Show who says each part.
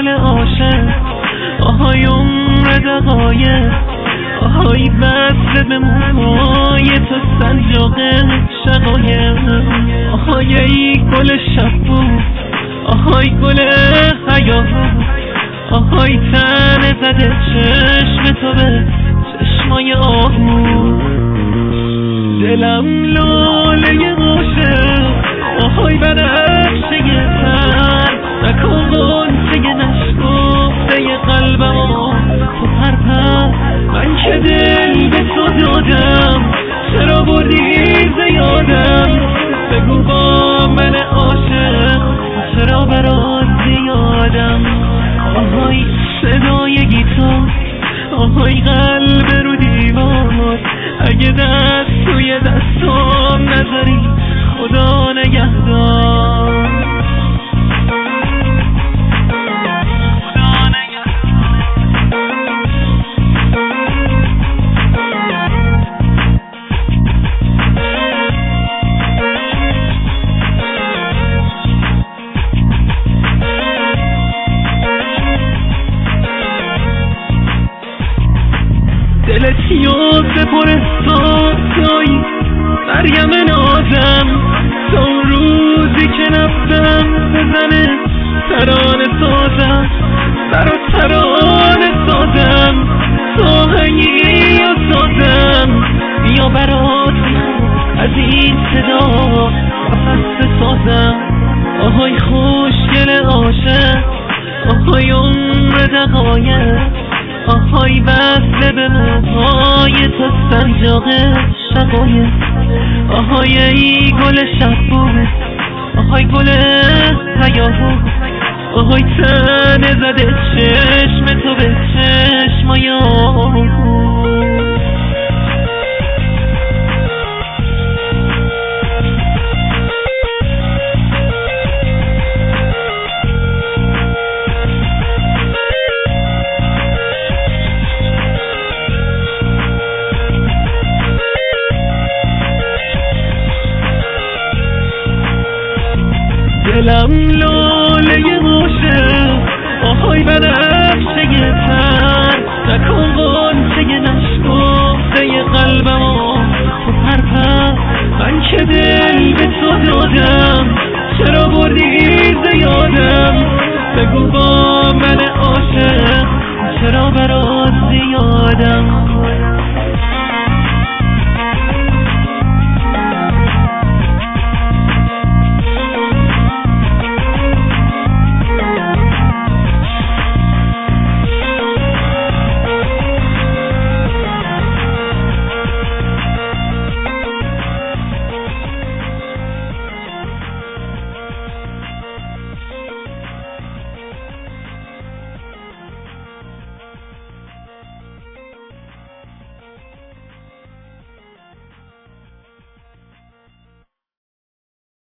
Speaker 1: عاشق، آهای عمر دقایق، آهای بسته به موهای تو سنجاق شقایق، آهای ای گل شبو، آهای گل حیا، آهای تن زده چشم تو به چشمای آهو، دلم لاله عاشق، آهای بنفشه تر، نکن غنچه نشکفته قلبم تو پرپر، من که دل به تو دادم چرا بردی زیادم، بگو با من عاشق چرا برات زیادم، آهای صدای گیتار، آهای قلب رو دیوار، اگه دست توی دستم نذاری خدا نگهدار. دلت یاد پر سازایی مریم نازم، تا اون روزی که نفتم بزنه ترانه سازم، برات ترانه سازم، آهنگی و سازم، بیا برات از این صدا نفس سازم، آهای خوشگل عاشق، آهای عمر دقایق، آهای بسته به موهای تو سنجاق شقایق، آهای ای گل شبو، آهای گل حیاهو، آهای تن زده چشم تو به چشمای آهو. دلم لاله عاشق، آهای بنفشه تر، نکن غنچه نشکفته قلبم تو پرپر، من که دل به تو دادم چرا بردی زیادم، بگو با من عاشق چرا برات زیادم.